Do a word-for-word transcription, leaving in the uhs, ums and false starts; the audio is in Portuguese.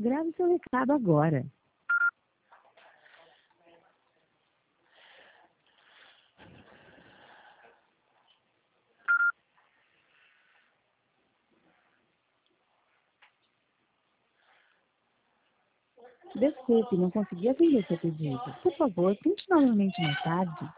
grave seu recado agora. Desculpe, não consegui atender seu pedido. Por favor, tente novamente mais tarde.